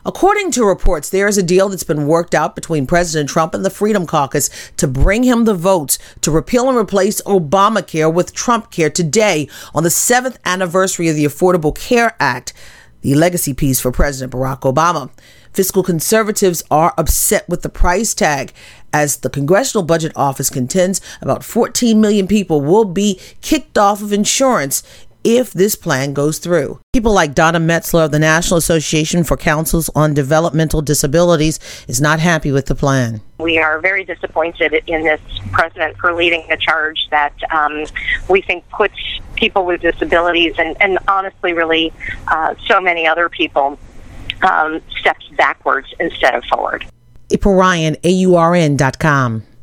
According to reports, there is a deal that's been worked out between President Trump and the Freedom Caucus to bring him the votes to repeal and replace Obamacare with Trump Care today on the 7th anniversary of the Affordable Care Act, the legacy piece for President Barack Obama. Fiscal conservatives are upset with the price tag as the Congressional Budget Office contends about 14 million people will be kicked off of insurance if this plan goes through. People like Donna Metzler of the National Association for Councils on Developmental Disabilities is not happy with the plan. We are very disappointed in this president for leading a charge that we think puts people with disabilities and honestly really so many other people steps backwards instead of forward. April Ryan, AURN.com.